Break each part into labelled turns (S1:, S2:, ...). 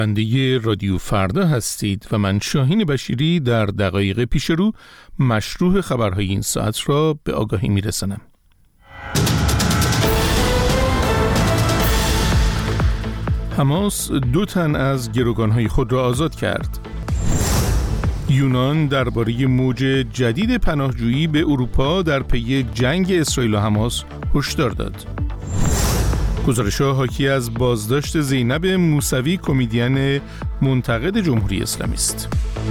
S1: بنده رادیو فردا هستید و من شاهین بشیری در دقایق پیش رو مشروع خبرهای این ساعت را به آگاهی میرسانم. حماس 2 تن از گروگانهای خود را آزاد کرد. یونان درباره موج جدید پناهجویی به اروپا در پی جنگ اسرائیل و حماس هشدار داد. گزارش‌ها حاکی از بازداشت زینب موسوی، کمدین منتقد جمهوری اسلامی است.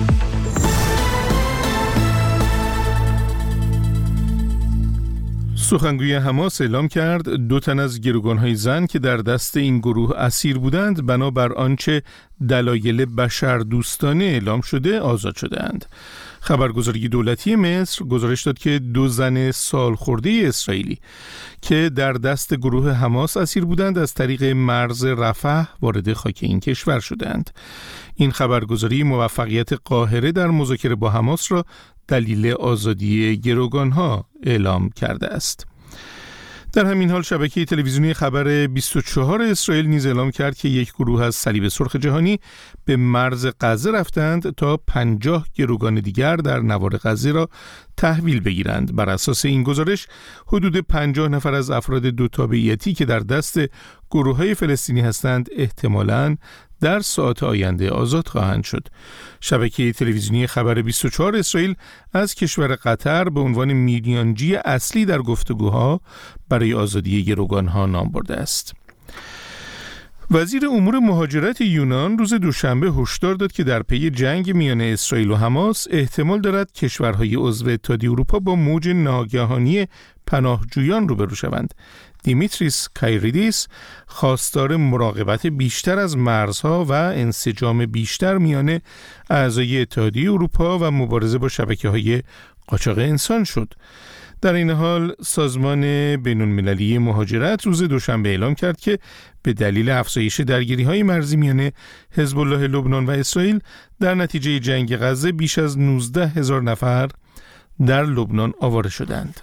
S1: سخنگوی حماس اعلام کرد 2 تن از گروگان‌های زن که در دست این گروه اسیر بودند بنابر آنچه دلایل بشردوستانه اعلام شده آزاد شده‌اند. خبرگزاری دولتی مصر گزارش داد که 2 زن سالخورده اسرائیلی که در دست گروه حماس اسیر بودند از طریق مرز رفح وارد خاک این کشور شدند. این خبرگزاری موفقیت قاهره در مذاکره با حماس را دلیل آزادی گروگانها اعلام کرده است. در همین حال شبکه تلویزیونی خبر 24 اسرائیل نیز اعلام کرد که یک گروه از صلیب سرخ جهانی به مرز غزه رفتند تا 50 گروگان دیگر در نوار غزه را تحویل بگیرند. بر اساس این گزارش حدود 50 نفر از افراد 2 تابعیتی که در دست گروه‌های فلسطینی هستند احتمالاً در ساعات آینده آزاد خواهند شد. شبکه تلویزیونی خبر 24 اسرائیل از کشور قطر به عنوان میانجی اصلی در گفتگوها برای آزادی گروگانها نام برده است. وزیر امور مهاجرت یونان روز دوشنبه هشدار داد که در پی جنگ میان اسرائیل و حماس احتمال دارد کشورهای عضو اتحادیه اروپا با موج ناگهانی پناهجویان روبرو شوند. دیمیتریس کایریدیس خواستار مراقبت بیشتر از مرزها و انسجام بیشتر میان اعضای اتحادیه اروپا و مبارزه با شبکه‌های قاچاق انسان شد. در این حال سازمان بین‌المللی مهاجرت روز دوشنبه اعلام کرد که به دلیل افزایش درگیری‌های مرزی میان حزب الله لبنان و اسرائیل در نتیجه جنگ غزه بیش از 19,000 نفر در لبنان آواره شدند.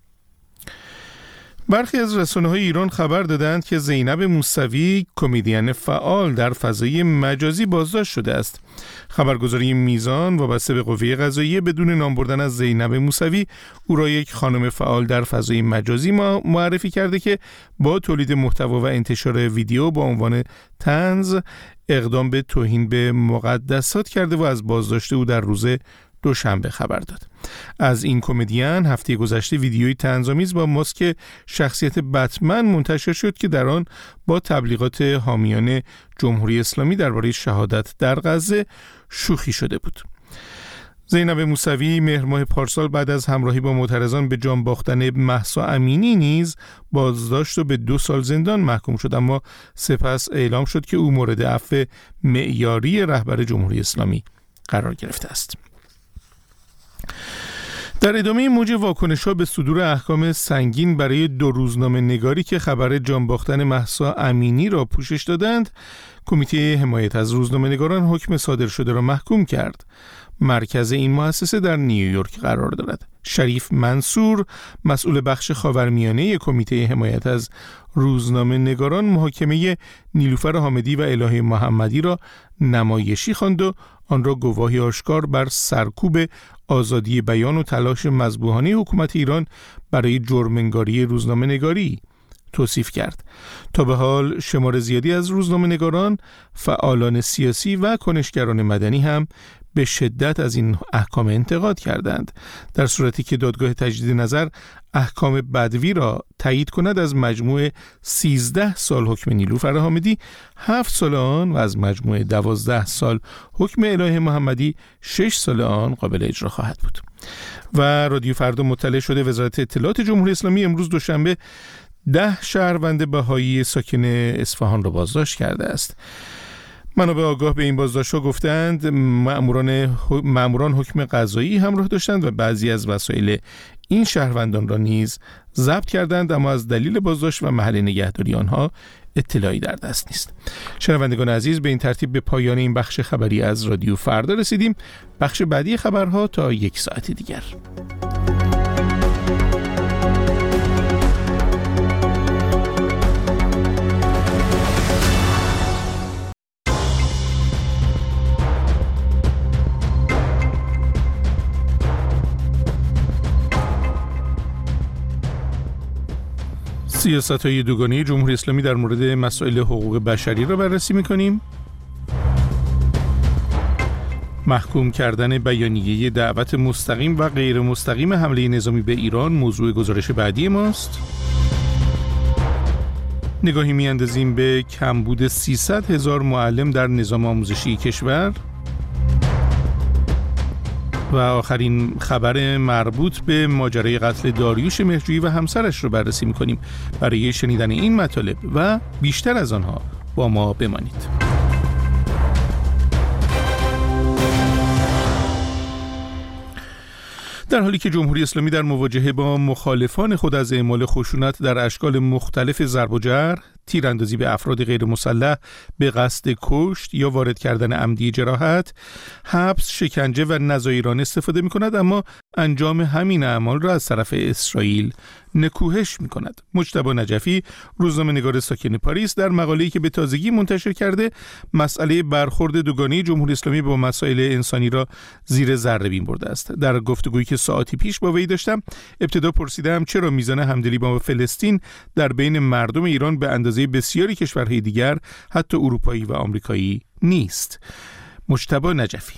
S1: برخی از رسانه‌های ایران خبر دادند که زینب موسوی، کمدین فعال در فضای مجازی بازداشت شده است. خبرگزاری میزان وابسته به قوه قضاییه بدون نام بردن از زینب موسوی او را یک خانم فعال در فضای مجازی معرفی کرده که با تولید محتوا و انتشار ویدیو با عنوان طنز اقدام به توهین به مقدسات کرده و از بازداشت او در روز دوشنبه خبر داد. از این کمدین هفته گذشته ویدیوی طنزآمیز با ماسک شخصیت بتمن منتشر شد که در آن با تبلیغات حامیان جمهوری اسلامی درباره شهادت در غزه شوخی شده بود. زینب موسوی مهر ماه پارسال بعد از همراهی با معترضان به جان باختن مهسا امینی نیز بازداشت و به 2 سال زندان محکوم شد، اما سپس اعلام شد که او مورد عفو معیاری رهبر جمهوری اسلامی قرار گرفته است. در ادامه موج واکنش‌ها به صدور احکام سنگین برای 2 روزنامه نگاری که خبر جان باختن مهسا امینی را پوشش دادند، کمیته حمایت از روزنامه نگاران حکم صادر شده را محکوم کرد. مرکز این مؤسسه در نیویورک قرار دارد. شریف منصور، مسئول بخش خاورمیانه کمیته حمایت از روزنامه نگاران، محاکمه نیلوفر حامدی و الهه محمدی را نمایشی خواند و آن را گواهی آشکار بر سرکوب آزادی بیان و تلاش مذبوحانه حکومت ایران برای جرم‌انگاری روزنامه نگاری توصیف کرد. تا به حال شمار زیادی از روزنامه نگاران، فعالان سیاسی و کنشگران مدنی هم به شدت از این احکام انتقاد کردند. در صورتی که دادگاه تجدید نظر احکام بدوی را تایید کند، از مجموع 13 سال حکم نیلوفر حامدی 7 سال آن و از مجموع 12 سال حکم الهه محمدی 6 سال آن قابل اجرا خواهد بود. و رادیو فردا مطلع شده وزارت اطلاعات جمهوری اسلامی امروز دوشنبه 10 شهروند بهایی ساکن اصفهان را بازداشت کرده است. منابع آگاه به این بازداشت‌ها گفتند مأموران حکم قضایی همراه داشتند و بعضی از وسایل این شهروندان را نیز ضبط کردند، اما از دلیل بازداشت و محل نگهداری آنها اطلاعی در دست نیست. شنوندگان عزیز، به این ترتیب به پایان این بخش خبری از رادیو فردا رسیدیم. بخش بعدی خبرها تا 1 ساعت دیگر. سیاست‌های دوگانه جمهوری اسلامی در مورد مسائل حقوق بشری را بررسی می‌کنیم. محکوم کردن بیانیه دعوت مستقیم و غیر مستقیم حمله نظامی به ایران موضوع گزارش بعدی ماست. نگاهی می‌اندازیم به کمبود 300,000 معلم در نظام آموزشی کشور. و آخرین خبر مربوط به ماجرای قتل داریوش مهرجویی و همسرش رو بررسی می‌کنیم. برای شنیدن این مطالب و بیشتر از آنها با ما بمانید. در حالی که جمهوری اسلامی در مواجهه با مخالفان خود از اعمال خشونت در اشکال مختلف ضرب و جرح، تیراندازی به افراد غیر مسلح به قصد کشت یا وارد کردن عمدی جراحت، حبس، شکنجه و نظایرانه استفاده می‌کند، اما انجام همین اعمال را از طرف اسرائیل نکوهش می‌کند. مجتبی نجفی، روزنامه‌نگار ساکن پاریس، در مقاله‌ای که به تازگی منتشر کرده، مسئله برخورد دوگانه جمهوری اسلامی با مسائل انسانی را زیر ذره‌بین برده است. در گفتگویی که ساعتی پیش با وی داشتم، ابتدا پرسیدم چرا میزان همدلی با فلسطین در بین مردم ایران به اندازه بسیاری کشورهای دیگر، حتی اروپایی و آمریکایی، نیست. مجتبی نجفی: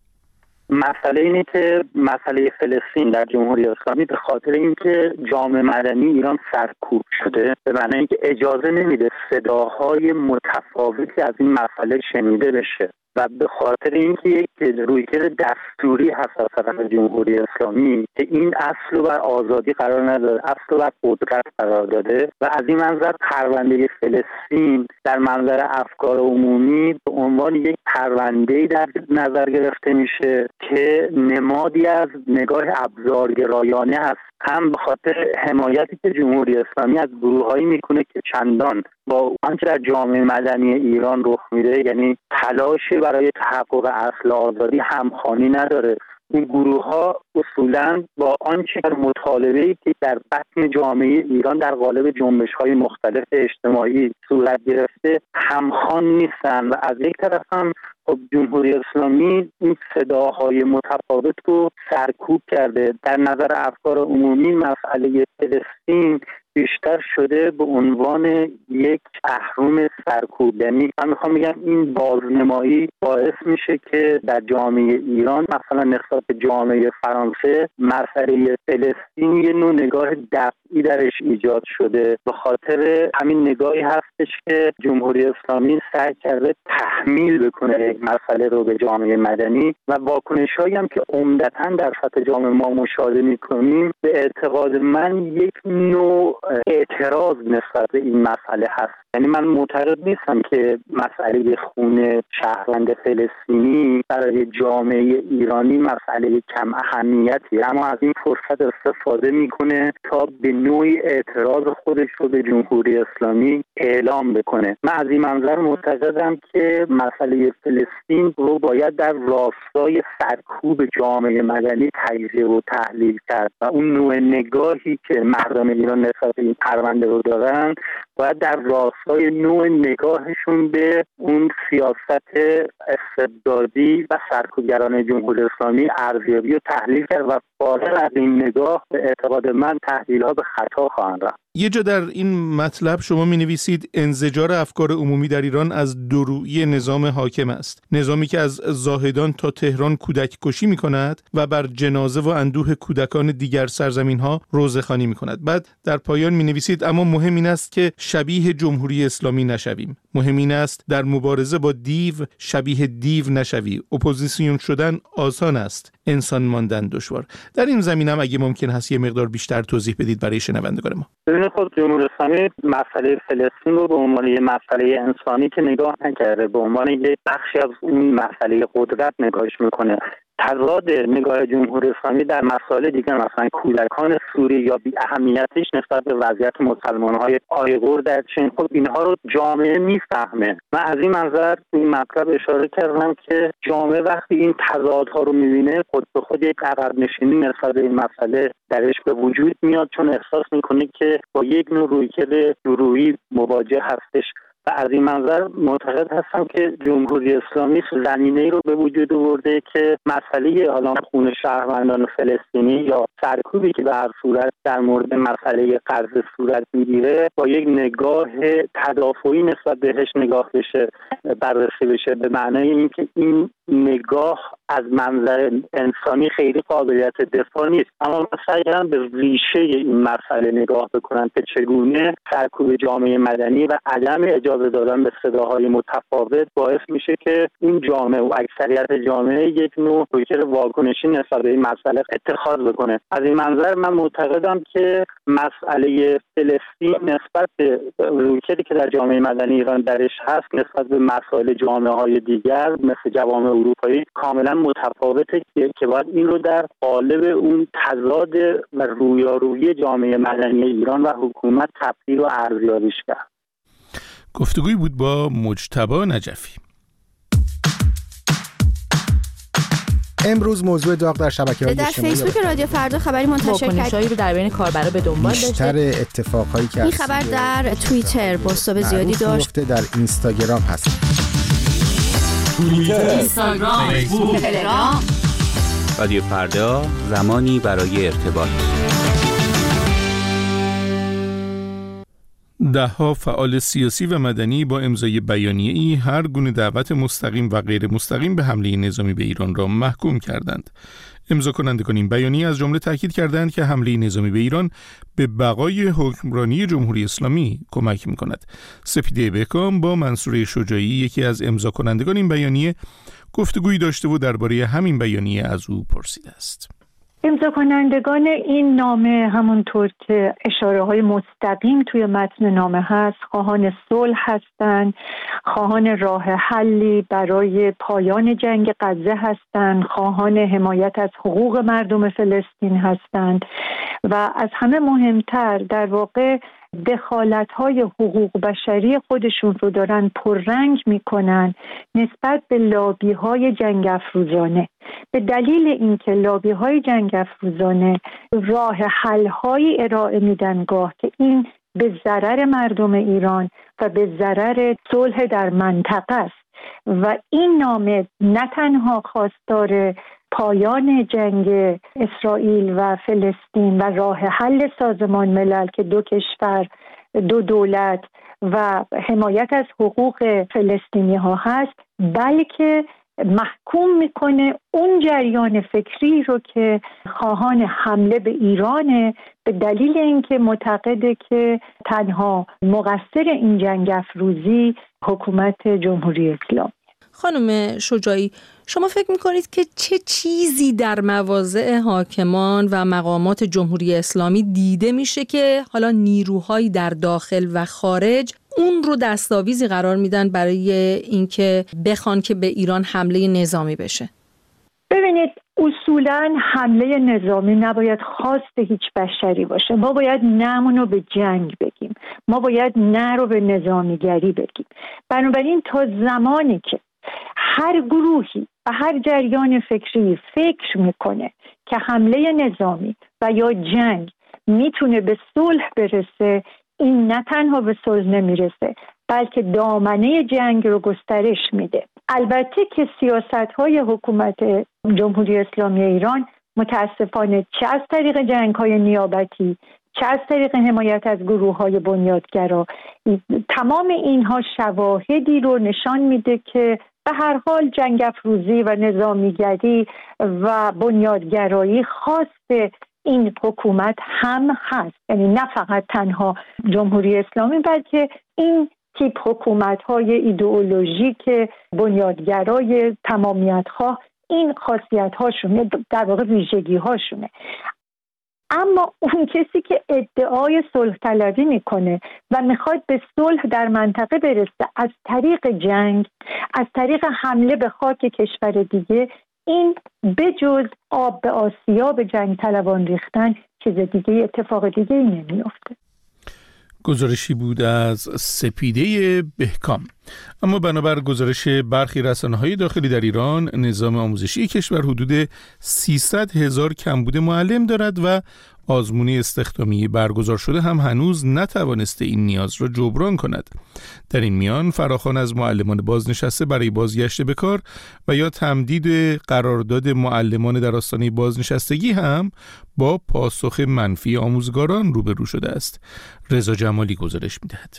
S2: مسئله اینه که مسئله فلسطین در جمهوری اسلامی به خاطر اینکه جامعه مدنی ایران سرکوب شده، به معنی اینکه اجازه نمیده صداهای متفاوتی از این مسئله شنیده بشه و به خاطر اینکه یک رویکرد دستوری هست از طرف جمهوری اسلامی که این اصل رو بر آزادی قرار نداره، اصل رو بر قدرت قرار داده و از این منظر پرونده فلسطین در منظر افکار عمومی به عنوان یک پرونده‌ای در نظر گرفته میشه که نمادی از نگاه ابزارگرایانه است، هم به خاطر حمایتی که جمهوری اسلامی از گروه‌هایی میکنه که چندان با آنچه در جامعه مدنی ایران رخ میده، یعنی تلاشی برای تحقق اصل آزادی همخوانی نداره. این گروه‌ها اصولاً با آنچه در مطالبه‌ای که در بطن جامعه ایران در قالب جنبش‌های مختلف اجتماعی صورت گرفته همخوان نیستن و از یک طرف هم جمهوری اسلامی این صداهای متفاوت رو سرکوب کرده. در نظر افکار عمومی مسئله فلسطین بیشتر شده به عنوان یک اهرم سرکوب. یعنی من میخوام بگم این بازنمایی باعث میشه که در جامعه ایران مثلا نسبت به جامعه فرانسه مسئله فلسطین یه نوع نگاه دفعی درش ایجاد شده. به خاطر همین نگاهی هستش که جمهوری اسلامی سعی کرده تحمیل بکنه یک مسئله رو به جامعه مدنی و واکنش‌هایی هم که عمدتاً در سطح جامعه ما مشاهده می‌کنیم به اعتقاد من یک نوع اعتراض نسبت به این مسئله هست. یعنی من معتقد نیستم که مسئله خون شهروند فلسطینی برای جامعه ایرانی مسئله کم اهمیتی، اما از این فرصت استفاده میکنه تا به نوعی اعتراض خودش رو به جمهوری اسلامی اعلام بکنه. من از این منظر معتقدم که مسئله فلسطین رو باید در راستای سرکوب جامعه مدنی تجزیه و تحلیل کرد و اون نوع نگاهی که مردم ایران نسبت به این پرونده رو دارن باید در راستای نوع نگاهشون به اون سیاست استبدادی و سرکوبگران جمهوری اسلامی ارزیابی و تحلیل کرد و فارغ از این نگاه به اعتقاد من تحلیل‌ها به خطا خواهند رفت.
S1: یه جا در این مطلب شما می‌نویسید انزجار افکار عمومی در ایران از دورویی نظام حاکم است، نظامی که از زاهدان تا تهران کودک کشی می‌کند و بر جنازه و اندوه کودکان دیگر سرزمین‌ها روزخوانی می‌کند. بعد در پایان می‌نویسید اما مهم این است که شبیه جمهوری اسلامی نشویم. مهم این است در مبارزه با دیو شبیه دیو نشوی. اپوزیسیون شدن آسان است، انسان ماندن دشوار. در این زمینه هم اگه ممکن هست یه مقدار بیشتر توضیح بدید برای شنوندگان ما.
S2: خود جمهوری اسلامی مسئله فلسطین رو به عنوان یک مسئله انسانی که نگاه نکرده، به عنوان یک بخشی از اون مسئله قدرت نگاهش میکنه. تضاد نگاه جمهوری اسلامی در مسائل دیگر مثلا کودکان سوری یا بی اهمیتش نسبت به وضعیت مسلمان‌های آیغور در چین، خب اینها رو جامعه میفهمه. من از این منظر این مطلب اشاره کردم که جامعه وقتی این تضادها رو میبینه خود به خود یک عقب نشینی نسبت به این مسئله درش به وجود میاد، چون احساس میکنه که با یک نوع رویکرد درویی مواجه هستش. و از این منظر معتقد هستم که جمهوری اسلامی زمینه‌ای رو به وجود آورده که مسئله حالا خون شهروندان فلسطینی یا سرکوبی که به هر صورت در مورد مسئله غزه صورت میگیره با یک نگاه تدافعی نسبت بهش نگاه بشه، بررسی بشه، به معنای اینکه این نگاه از منظر انسانی خیلی قابلیت دفاع نیست، اما سعی کردن به ریشه این مسئله نگاه بکنن که چگونه سرکوب جامعه مدنی و عدم اجازه دادن به صداهای متفاوت باعث میشه که این جامعه و اکثریت جامعه یک نوع رویکرد واکنشی نسبت به این مسئله اتخاذ بکنه. از این منظر من معتقدم که مسئله فلسطین نسبت به رویکردی که در جامعه مدنی ایران درش هست نسبت به مسائل جامعه‌های دیگر مثل جوامع اروپایی کاملا متفاوته که باید این رو در قالب اون تضاد و رویارویی جامعه مدنی ایران و حکومت تفسیر و ارزیابیش کرد.
S1: گفتگوی بود با مجتبی نجفی.
S3: امروز موضوع داغ در شبکه‌های
S4: در
S3: اجتماعی
S4: فیسبوک رادیو فردا خبری منتشر
S5: واکنشایی رو در بین کاربرا به دنبال داشته.
S3: بیشتر اتفاقایی که
S4: این خبر در توییتر بازتاب زیادی داشت.
S3: در اینستاگرام هست.
S6: توییتر، اینستاگرام، فیسبوک، تلگرام.
S7: رادیو فردا، زمانی برای ارتباط.
S1: ده‌ها فعال سیاسی و مدنی با امضای بیانیه‌ای هر گونه دعوت مستقیم و غیر مستقیم به حمله نظامی به ایران را محکوم کردند. امضا کنندگان این بیانیه از جمله تاکید کردند که حمله نظامی به ایران به بقای حکمرانی جمهوری اسلامی کمک می‌کند. سپیده بهکام با منصور شجاعی یکی از امضا کنندگان این بیانیه گفتگویی داشته و درباره همین بیانیه از او پرسیده است.
S8: امضا کنندگان این نامه همونطور که اشاره‌های مستقیم توی متن نامه هست خواهان صلح هستند، خواهان راه حلی برای پایان جنگ غزه هستند، خواهان حمایت از حقوق مردم فلسطین هستند و از همه مهمتر در واقع دخالت‌های حقوق بشری خودشون رو دارن پررنگ میکنن نسبت به لابی‌های جنگ افروزانه، به دلیل اینکه لابی‌های جنگ افروزانه راه حل‌هایی ارائه میدن گاه که این به ضرر مردم ایران و به ضرر صلح در منطقه است و این نامه نه تنها خواستار پایان جنگ اسرائیل و فلسطین و راه حل سازمان ملل که دو کشور، دو دولت و حمایت از حقوق فلسطینی ها هست، بلکه محکوم میکنه اون جریان فکری رو که خواهان حمله به ایرانه به دلیل اینکه معتقده که تنها مقصر این جنگ افروزی حکومت جمهوری اسلامی.
S5: خانم شجاعی، شما فکر میکنید که چه چیزی در مواضع حاکمان و مقامات جمهوری اسلامی دیده میشه که حالا نیروهایی در داخل و خارج اون رو دستاویزی قرار میدن برای اینکه بخوان که به ایران حمله نظامی بشه؟
S8: ببینید، اصولاً حمله نظامی نباید خواست هیچ بشری باشه. ما باید نه‌مون رو به جنگ بگیم، ما باید نه رو به نظامیگری بگیم. بنابراین تا زمانی که هر گروهی و هر جریان فکری فکر میکنه که حمله نظامی و یا جنگ میتونه به صلح برسه، این نه تنها به صلح نمیرسه بلکه دامنه جنگ رو گسترش میده. البته که سیاست‌های حکومت جمهوری اسلامی ایران متاسفانه چه از طریق جنگ‌های نیابتی چه از طریق حمایت از گروه‌های بنیادگرا، تمام اینها شواهدی رو نشان میده که به هر حال جنگ افروزی و نظامیگری و بنیادگرایی خاص این حکومت هم هست. یعنی نه فقط تنها جمهوری اسلامی بلکه این تیپ حکومت‌های ایدئولوژیک بنیادگرای تمامیت‌خواه این خاصیت‌هاشونه، در واقع ویژگی‌هاشونه. اما اون کسی که ادعای صلح طلبی میکنه و میخواد به صلح در منطقه برسه از طریق جنگ، از طریق حمله به خاک کشور دیگه، این بجز آب به آسیاب جنگ طلبان ریختن چیز دیگه، اتفاق دیگه نمیفته.
S1: گزارشی بود از سپیده بهکام. اما بنابر گزارش برخی رسانه‌های داخلی در ایران، نظام آموزشی کشور حدود 300,000 کمبود معلم دارد و آزمون استخدامی برگزار شده هم هنوز نتوانسته این نیاز را جبران کند. در این میان فراخوان از معلمان بازنشسته برای بازگشت به کار و یا تمدید قرارداد معلمان در آستانه بازنشستگی هم با پاسخ منفی آموزگاران روبرو شده است. رضا جمالی گزارش می‌دهد.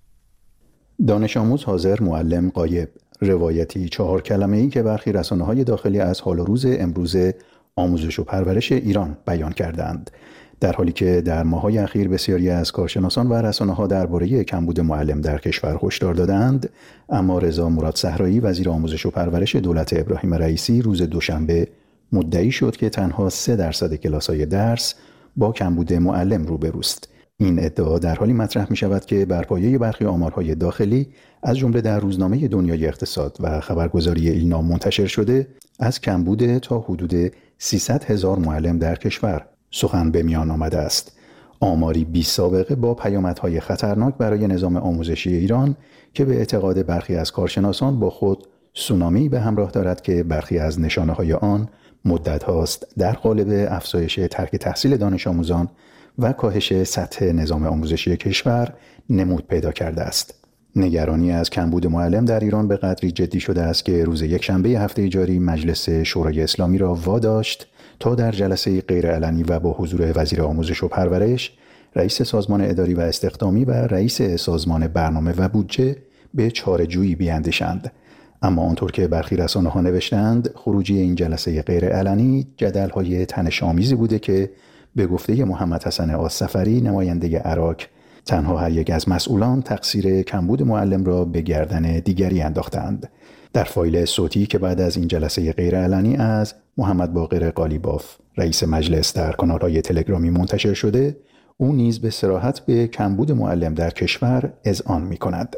S9: دانش آموز حاضر، معلم غایب. روایتی 4 کلمه‌ای که برخی رسانه‌های داخلی از حال و روز امروز آموزش و پرورش ایران بیان کردند، در حالی که در ماه‌های اخیر بسیاری از کارشناسان و رسانه‌ها درباره کمبود معلم در کشور هشدار دادند، اما رضا مراد صحرایی وزیر آموزش و پرورش دولت ابراهیم رئیسی روز دوشنبه مدعی شد که تنها 3% کلاس‌های درس با کمبود معلم روبروست. این ادعا در حالی مطرح می شود که بر پایه برخی آمارهای داخلی از جمله در روزنامه دنیای اقتصاد و خبرگزاری ایلنا منتشر شده، از کمبود تا حدود 300,000 معلم در کشور سخن به میان آمده است. آماری بی سابقه با پیامدهای خطرناک برای نظام آموزشی ایران که به اعتقاد برخی از کارشناسان با خود سونامی به همراه دارد که برخی از نشانه‌های آن مدت هاست در قالب افزایش ترک تحصیل دانش آموزان و کاهش سطح نظام آموزشی کشور نمود پیدا کرده است. نگرانی از کمبود معلم در ایران به قدری جدی شده است که روز یکشنبه هفته جاری مجلس شورای اسلامی را واداشت تا در جلسه غیرعلنی و با حضور وزیر آموزش و پرورش، رئیس سازمان اداری و استخدامی و رئیس سازمان برنامه و بودجه به چاره‌جویی بیاندیشند. اما آنطور که برخی رسانه‌ها نوشتند، خروجی این جلسه غیرعلنی جدل‌های تنش‌آمیزی بوده که به گفته محمد حسن آذسفری نماینده عراق، تنها هر یک از مسئولان تقصیر کمبود معلم را به گردن دیگری انداختند. در فایل صوتی که بعد از این جلسه غیرعلنی از محمد باقر قالیباف رئیس مجلس در کانال‌های تلگرامی منتشر شده، او نیز به صراحت به کمبود معلم در کشور اذعان می‌کند.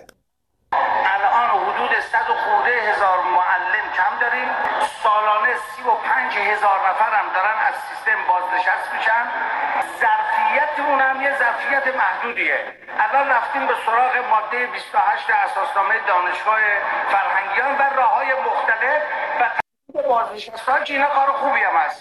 S10: الان حدود 100,000 معلم کم داریم. سالانه 35,000 نفر هم دارن از سیستم بازنشست میشن. ظرفیتمون هم یه ظرفیت محدودیه. الان رفتیم به سراغ ماده 28 اساسنامه دانشگاه فرهنگیان و راه‌های مختلف و بازنشست‌ها که اینا کار خوبی هم هست.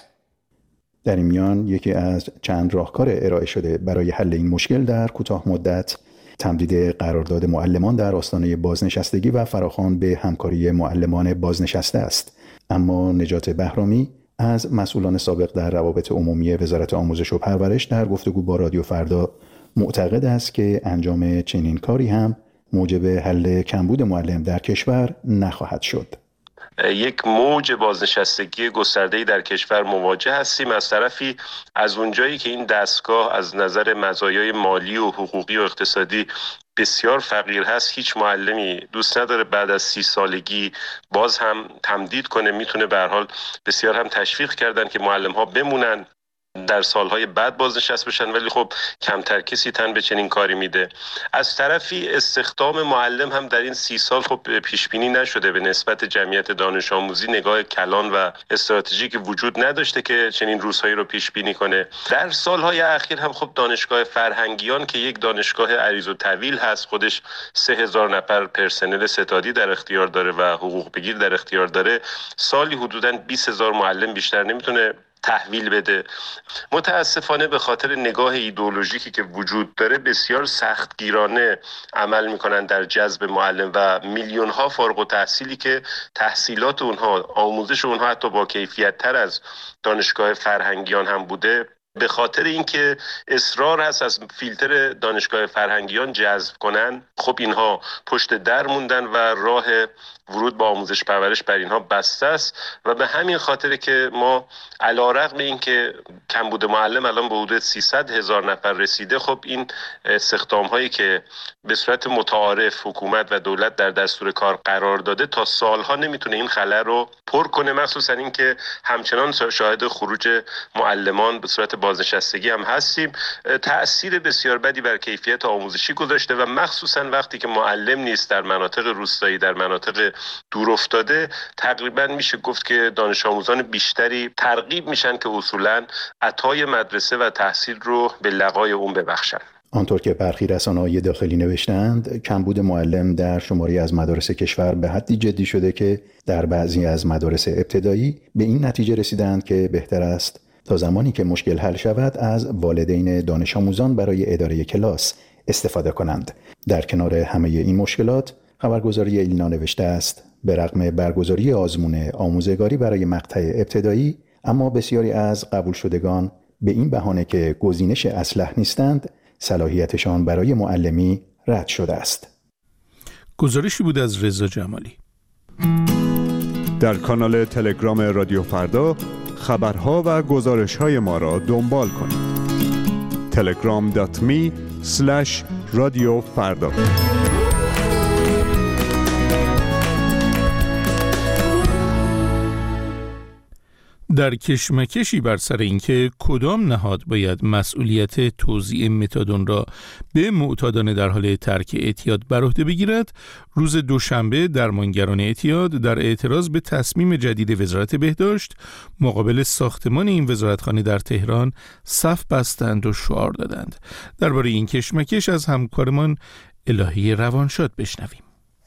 S9: در این میان یکی از چند راهکار ارائه شده برای حل این مشکل در کوتاه مدت تمدید قرارداد معلمان در آستانه بازنشستگی و فراخوان به همکاری معلمان بازنشسته است. اما نجات بهرامی از مسئولان سابق در روابط عمومی وزارت آموزش و پرورش در گفتگو با رادیو فردا معتقد است که انجام چنین کاری هم موجب حل کمبود معلم در کشور نخواهد شد.
S11: یک موج بازنشستگی گسترده‌ای در کشور مواجه هستیم. از طرفی از اونجایی که این دستگاه از نظر مزایای مالی و حقوقی و اقتصادی بسیار فقیر هست، هیچ معلمی دوست نداره بعد از 30 سالگی باز هم تمدید کنه. میتونه به هر حال بسیار هم تشویق کردن که معلم ها بمونن در سالهای بعد بازنشست بشن، ولی خب کمتر کسی تن به چنین کاری میده. از طرفی استخدام معلم هم در این 30 سال خب پیش بینی نشده. به نسبت جمعیت دانش آموزی نگاه کلان و استراتژیک وجود نداشته که چنین روزهایی رو پیش بینی کنه. در سالهای اخیر هم خب دانشگاه فرهنگیان که یک دانشگاه عریض و طویل هست، خودش 3000 نفر پرسنل ستادی در اختیار داره و حقوق بگیر در اختیار داره، سالی حدوداً 20,000 معلم بیشتر نمیتونه تحویل بده. متاسفانه به خاطر نگاه ایدئولوژیکی که وجود داره بسیار سختگیرانه عمل میکنن در جذب معلم و میلیون ها فارغ التحصیلی که تحصیلات اونها، آموزش اونها حتی با کیفیت تر از دانشگاه فرهنگیان هم بوده، به خاطر اینکه اصرار هست از فیلتر دانشگاه فرهنگیان جذب کنن، خب اینها پشت در موندن و راه ورود با آموزش پرورش بر اینها بسته است و به همین خاطر که ما علیرغم اینکه کمبود معلم الان به حدود 300,000 نفر رسیده، خب این استخدام هایی که به صورت متعارف حکومت و دولت در دستور کار قرار داده تا سالها نمیتونه این خلأ رو پر کنه، مخصوصا اینکه همچنان شاهد خروج معلمان به صورت بازنشستگی هم هستیم. تأثیر بسیار بدی بر کیفیت آموزشی گذاشته و مخصوصا وقتی که معلم نیست در مناطق روستایی، در مناطق دور افتاده، تقریبا میشه گفت که دانش آموزان بیشتری ترغیب میشن که اصولا عطای مدرسه و تحصیل رو به لقای اون ببخشن.
S9: آنطور که برخی رسانه‌های داخلی نوشتند، کمبود معلم در شماری از مدارس کشور به حدی جدی شده که در بعضی از مدارس ابتدایی به این نتیجه رسیدند که بهتر است تا زمانی که مشکل حل شود از والدین دانش آموزان برای اداره کلاس استفاده کنند. در کنار همه این مشکلات، خبرگزاری ایلنا نوشته است به رغم برگزاری آزمون آموزگاری برای مقطع ابتدایی، اما بسیاری از قبول شدگان به این بهانه که گزینش اصلح نیستند، صلاحیتشان برای معلمی رد شده است.
S1: گزارشی بود از رضا جمالی.
S12: در کانال تلگرام رادیو فردا خبرها و گزارش‌های ما را دنبال کنید. telegram.me/radiofarda.
S1: در کشمکشی بر سر اینکه کدام نهاد باید مسئولیت توزیع متادون را به معتادان در حال ترک اعتیاد بر عهده بگیرد، روز دوشنبه درمانگران اعتیاد در اعتراض به تصمیم جدید وزارت بهداشت مقابل ساختمان این وزارتخانه در تهران صف بستند و شعار دادند. درباره این کشمکش از همکارمان الهی روانشاد بشنویم.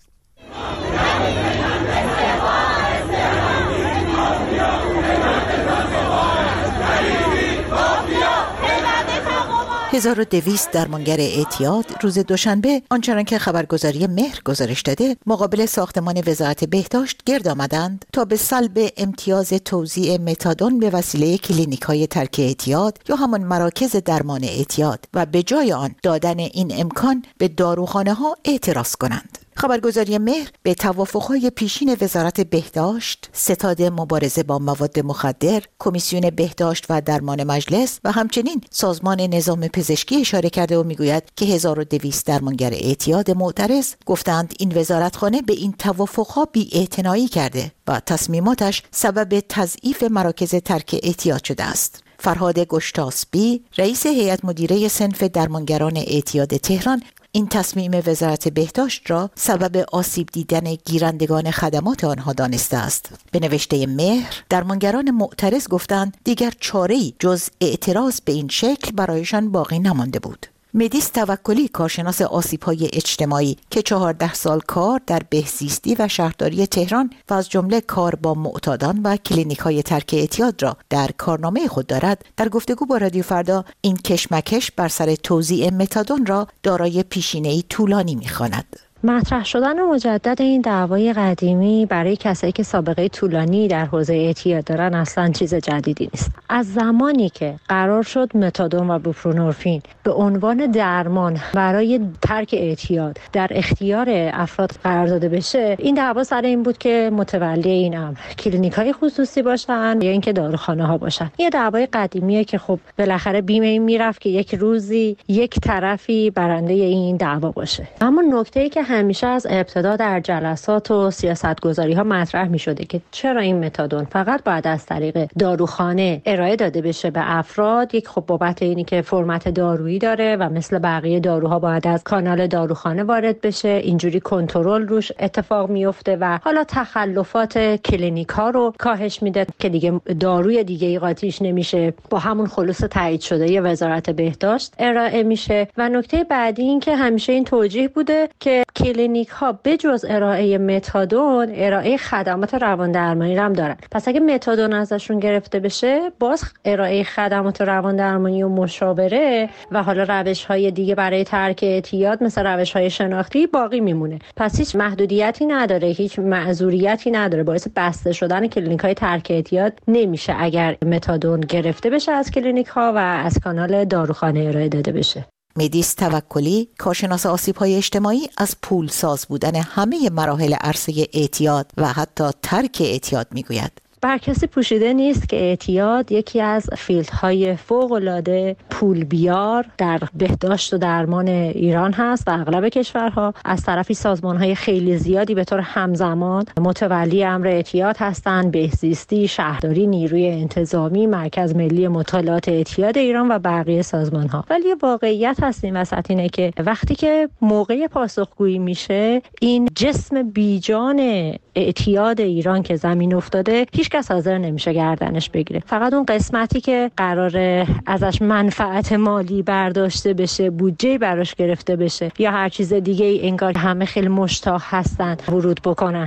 S13: هزار و 1200 درمانگر اعتیاد روز دوشنبه آنچنان که خبرگزاری مهر گزارش داده مقابل ساختمان وزارت بهداشت گرد آمدند تا به سلب امتیاز توزیع متادون به وسیله کلینیک‌های ترک اعتیاد یا همان مراکز درمان اعتیاد و به جای آن دادن این امکان به داروخانه‌ها اعتراض کنند. خبرگزاری مهر به توافق‌های پیشین وزارت بهداشت، ستاد مبارزه با مواد مخدر، کمیسیون بهداشت و درمان مجلس و همچنین سازمان نظام پزشکی اشاره کرده و میگوید که 1200 درمانگر اعتیاد معترض گفتند این وزارتخانه به این توافق‌ها بی‌اعتنایی کرده و تصمیماتش سبب تضعیف مراکز ترک اعتیاد شده است. فرهاد گشتاسبی، رئیس هیئت مدیره صنف درمانگران اعتیاد تهران، این تصمیم وزارت بهداشت را سبب آسیب دیدن گیرندگان خدمات آنها دانسته است. به نوشته مهر، درمانگران معترض گفتند دیگر چاره‌ای جز اعتراض به این شکل برایشان باقی نمانده بود. مدیس توکلی، کارشناس آسیب‌های اجتماعی که 14 سال کار در بهزیستی و شهرداری تهران و از جمله کار با معتادان و کلینیک‌های ترک اعتیاد را در کارنامه خود دارد، در گفتگو با رادیو فردا این کشمکش بر سر توزیع متادون را دارای پیشینه‌ای طولانی می‌خواند.
S14: مطرح شدن مجدد این دعوای قدیمی برای کسایی که سابقه طولانی در حوزه اعتیاد دارن اصلا چیز جدیدی نیست. از زمانی که قرار شد متادون و بوپرونورفین به عنوان درمان برای ترک اعتیاد در اختیار افراد قرار داده بشه، این دعوا سر این بود که متولی این امر کلینیک‌های خصوصی باشن یا اینکه داروخانه‌ها باشن. یه دعوای قدیمیه که خب بالاخره بیم این میرفت که یک روزی یک طرفی برنده این دعوا باشه. اما نکته‌ای که همیشه از ابتدا در جلسات و سیاست‌گذاری‌ها مطرح می‌شده که چرا این متادون فقط باید از طریق داروخانه ارائه داده بشه به افراد، یک خب بابت اینی که فرمت دارویی داره و مثل بقیه داروها باید از کانال داروخانه وارد بشه، اینجوری کنترل روش اتفاق میفته و حالا تخلفات کلینیک‌ها رو کاهش میده که دیگه داروی دیگه‌ای قاطیش نمیشه، با همون خلوص تایید شده ی وزارت بهداشت ارائه میشه. و نکته بعدی این که همیشه این توجیه بوده که کلینیک ها به جز ارائه متادون ارائه خدمات روان درمانی هم دارن. پس اگه متادون ازشون گرفته بشه، باز ارائه خدمات روان درمانی و مشاوره و حالا روش های دیگه برای ترک اعتیاد مثل روش های شناختی باقی میمونه. پس هیچ محدودیتی نداره، هیچ معذوریتی نداره. باعث بسته شدن کلینیک های ترک اعتیاد نمیشه اگر متادون گرفته بشه از کلینیک ها و از کانال داروخانه ارائه داده بشه.
S13: مدیس توکلی، کارشناس آسیب‌های اجتماعی، از پولساز بودن همه مراحل عرصه اعتیاد و حتی ترک اعتیاد میگوید.
S14: بر کسی پوشیده نیست که اعتیاد یکی از فیلدهای فوق‌العاده پول بیار در بهداشت و درمان ایران هست و اغلب کشورها. از طرفی سازمان‌های خیلی زیادی به طور همزمان متولی امر اعتیاد هستند: بهزیستی، شهرداری، نیروی انتظامی، مرکز ملی مطالعات اعتیاد ایران و بقیه سازمان‌ها. ولی واقعیت هست این وسط اینه که وقتی که موقع پاسخگویی میشه، این جسم بیجان اعتیاد ایران که زمین افتاده هیچ کس حاضر نمیشه گردنش بگیره. فقط اون قسمتی که قراره ازش منفعت مالی برداشته بشه، بودجه براش گرفته بشه یا هر چیز دیگه ای، انگار همه خیلی مشتاق هستن ورود بکنن.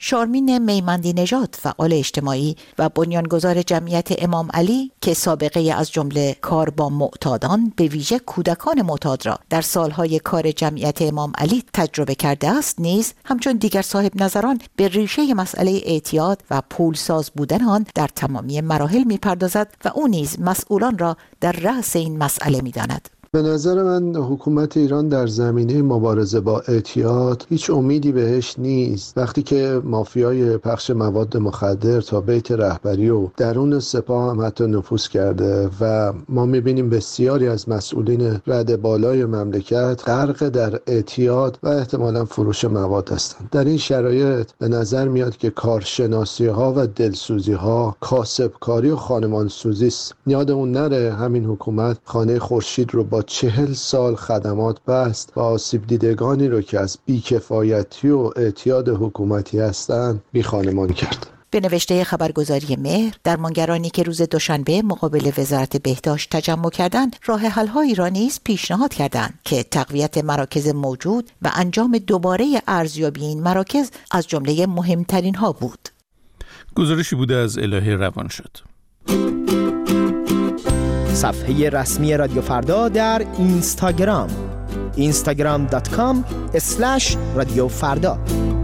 S13: شارمین میمندی نژاد فعال اجتماعی و بنیانگذار جمعیت امام علی که سابقه از جمله کار با معتادان به ویژه کودکان معتاد را در سالهای کار جمعیت امام علی تجربه کرده است نیز همچون دیگر صاحب نظران به ریشه مسئله اعتیاد و پولساز بودن آن در تمامی مراحل می‌پردازد و او نیز مسئولان را در رأس این مسئله می‌داند.
S15: به نظر من حکومت ایران در زمینه مبارزه با اعتیاد هیچ امیدی بهش نیست. وقتی که مافیای پخش مواد مخدر تا بیت رهبری و درون سپاه هم حتی نفوذ کرده و ما میبینیم بسیاری از مسئولین رده بالای مملکت غرق در اعتیاد و احتمالاً فروش مواد هستند. در این شرایط به نظر میاد که کارشناسی ها و دلسوزی ها کاسبکاری و خانمانسوزی است. یادمون نره همین حکومت خانه خورشید رو با 40 سال خدمات بست و آسیب دیدگانی رو که از بیکفایتی و اعتیاد حکومتی هستند بیخانمان کرد.
S13: به نوشته خبرگزاری مهر، درمانگرانی که روز دوشنبه مقابل وزارت بهداشت تجمع کردند، راه حل‌هایی را نیز پیشنهاد کردند که تقویت مراکز موجود و انجام دوباره ارزیابی این مراکز از جمله مهمترین ها بود.
S1: گزارشی بوده از الهه روانشاد.
S3: صفحه رسمی رادیو فردا در اینستاگرام instagram.com/رادیو فردا.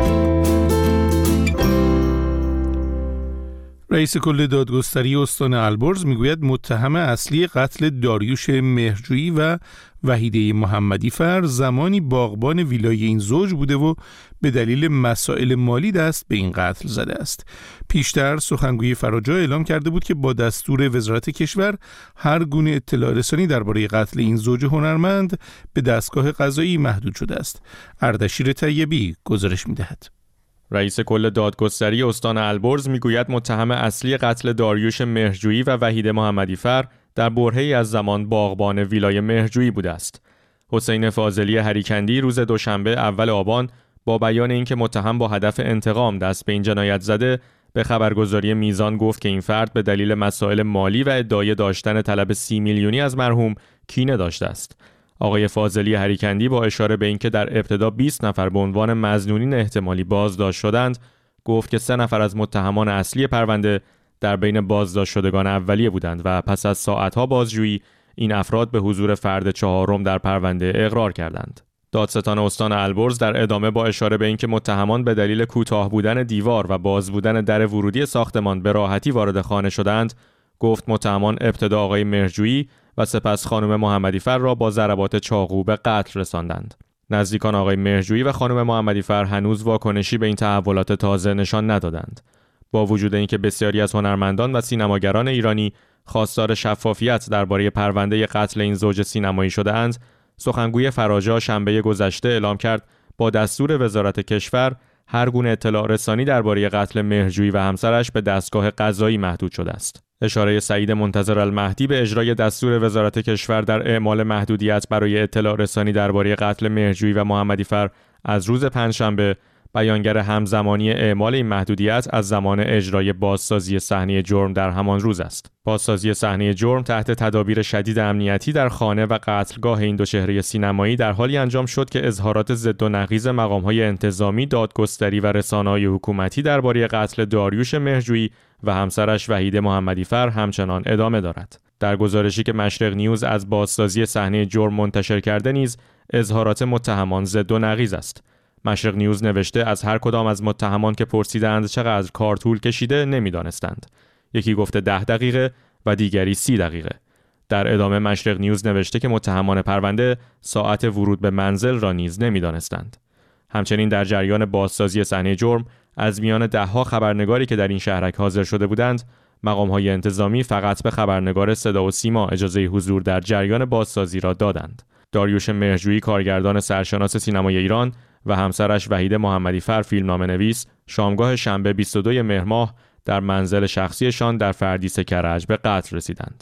S1: رئیس کل دادگستری استان البرز میگوید متهم اصلی قتل داریوش مهرجویی و وحیده محمدی فر زمانی باغبان ویلای این زوج بوده و به دلیل مسائل مالی دست به این قتل زده است. پیشتر سخنگوی فراجا اعلام کرده بود که با دستور وزارت کشور هر گونه اطلاع رسانی درباره قتل این زوج هنرمند به دستگاه قضایی محدود شده است. اردشیر طیبی گزارش می‌دهد.
S16: رئیس کل دادگستری استان البرز میگوید متهم اصلی قتل داریوش مهرجویی و وحیده محمدی فر در برهه‌ای از زمان باغبان ویلای مهرجویی بوده است. حسین فاضلی هریکندی روز دوشنبه اول آبان با بیان اینکه متهم با هدف انتقام دست به این جنایت زده، به خبرگزاری میزان گفت که این فرد به دلیل مسائل مالی و ادعای داشتن طلب 30 میلیونی از مرحوم کینه داشته است. آقای فاضلی هریکندی با اشاره به اینکه در ابتدا 20 نفر به عنوان مظنونین احتمالی بازداشت شدند، گفت که 3 نفر از متهمان اصلی پرونده در بین بازداشت شدگان اولیه بودند و پس از ساعتها بازجویی این افراد به حضور فرد چهارم در پرونده اقرار کردند. دادستان استان البرز در ادامه با اشاره به اینکه متهمان به دلیل کوتاه بودن دیوار و باز بودن در ورودی ساختمان به راحتی وارد خانه شدند، گفت متهمان ابتدا آقای مهرجویی و سپس خانم محمدی فر را با ضربات چاقو به قتل رساندند. نزدیکان آقای مهرجویی و خانم محمدی فر هنوز واکنشی به این تحولات تازه نشان ندادند. با وجود اینکه بسیاری از هنرمندان و سینماگران ایرانی خواستار شفافیت درباره پرونده قتل این زوج سینمایی شده‌اند، سخنگوی فراجا شنبه گذشته اعلام کرد با دستور وزارت کشور هر گونه اطلاع رسانی درباره قتل مهرجویی و همسرش به دستگاه قضایی محدود شده است. اشاره سعید منتظر المهدی به اجرای دستور وزارت کشور در اعمال محدودیت برای اطلاع رسانی درباره قتل مهرجویی و محمدی فر از روز پنجشنبه، بیانگر همزمانی اعمال این محدودیت از زمان اجرای بازسازی صحنه جرم در همان روز است. بازسازی صحنه جرم تحت تدابیر شدید امنیتی در خانه و قتلگاه این دو چهره سینمایی در حالی انجام شد که اظهارات ضد و نقیض مقام‌های انتظامی، دادگستری و رسانه‌های حکومتی درباره قتل داریوش مهرجویی و همسرش وحیده محمدی فر همچنان ادامه دارد. در گزارشی که مشرق نیوز از بازسازی صحنه جرم منتشر کرده نیز اظهارات متهمان ضد و نقیض است. مشرق نیوز نوشته از هر کدام از متهمان که پرسیدند چقدر کار طول کشیده نمیدانستند. یکی گفته 10 دقیقه و دیگری 30 دقیقه. در ادامه مشرق نیوز نوشته که متهمان پرونده ساعت ورود به منزل را نیز نمیدانستند. همچنین در جریان بازسازی صحنه جرم از میان 10 خبرنگاری که در این شهرک حاضر شده بودند، مقام‌های انتظامی فقط به خبرنگار صدا و سیما اجازه حضور در جریان بازسازی را دادند. داریوش مهرجویی کارگردان سرشناس سینمای ایران و همسرش وحیده محمدی فر فیلمنامه‌نویس شامگاه شنبه 22 مهر ماه در منزل شخصیشان در فردیس کرج به قتل رسیدند.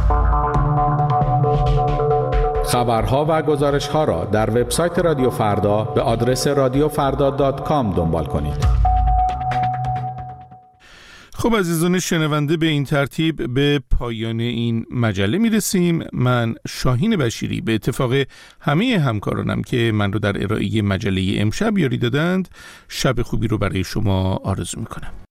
S17: خبرها و گزارش‌ها را در وبسایت رادیو فردا به آدرس radiofrda.com دنبال کنید.
S1: خب عزیزان شنونده، به این ترتیب به پایان این مجله میرسیم. من شاهین بشیری به اتفاق همه همکارانم که من رو در ارائه مجله امشب یاری دادند، شب خوبی رو برای شما آرزو میکنم.